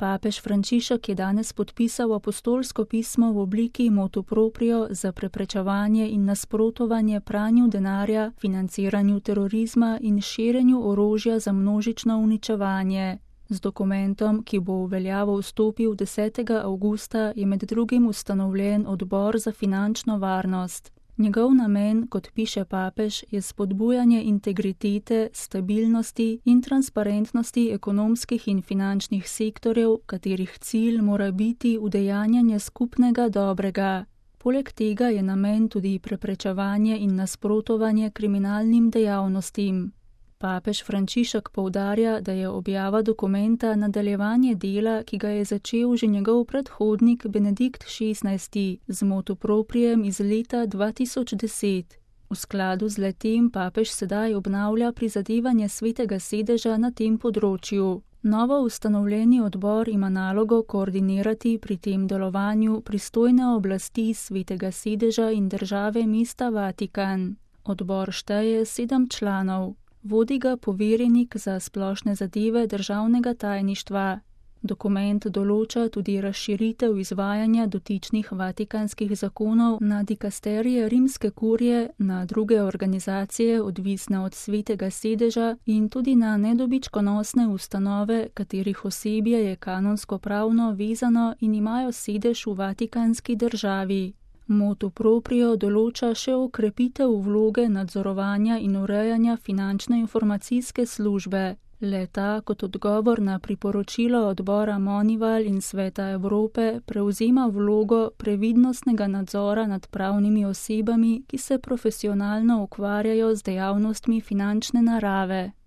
Papež Frančišek je danes podpisal apostolsko pismo v obliki motu proprio za preprečevanje in nasprotovanje pranju denarja, financiranju terorizma in širjenju orožja za množično uničevanje. Z dokumentom, ki bo v veljavo vstopil 10. avgusta, je med drugim ustanovljen odbor za finančno varnost. Njegov namen, kot piše papež, je spodbujanje integritete, stabilnosti in transparentnosti ekonomskih in finančnih sektorjev, katerih cilj mora biti udejanjanje skupnega dobrega. Poleg tega je namen tudi preprečevanje in nasprotovanje kriminalnim dejavnostim. Papež Frančišek poudarja, da je objava dokumenta nadaljevanje dela, ki ga je začel že njegov predhodnik Benedikt XVI z motu propriem iz leta 2010. V skladu z letem papež sedaj obnavlja prizadevanje Svetega sedeža na tem področju. Novo ustanovljeni odbor ima nalogo koordinirati pri tem delovanju pristojne oblasti Svetega sedeža in države mesta Vatikan. Odbor šteje 7 članov. Vodi ga poverjenik za splošne zadeve državnega tajništva. Dokument določa tudi razširitev izvajanja dotičnih vatikanskih zakonov na dikasterije rimske kurije, na druge organizacije odvisne od Svetega sedeža in tudi na nedobičkonosne ustanove, katerih osebje je kanonsko pravno vezano in imajo sedež v vatikanski državi. Motu proprio določa še okrepitev vloge nadzorovanja in urejanja finančne informacijske službe. Le-ta kot odgovor na priporočilo odbora Monival in Sveta Evrope prevzema vlogo previdnostnega nadzora nad pravnimi osebami, ki se profesionalno ukvarjajo z dejavnostmi finančne narave.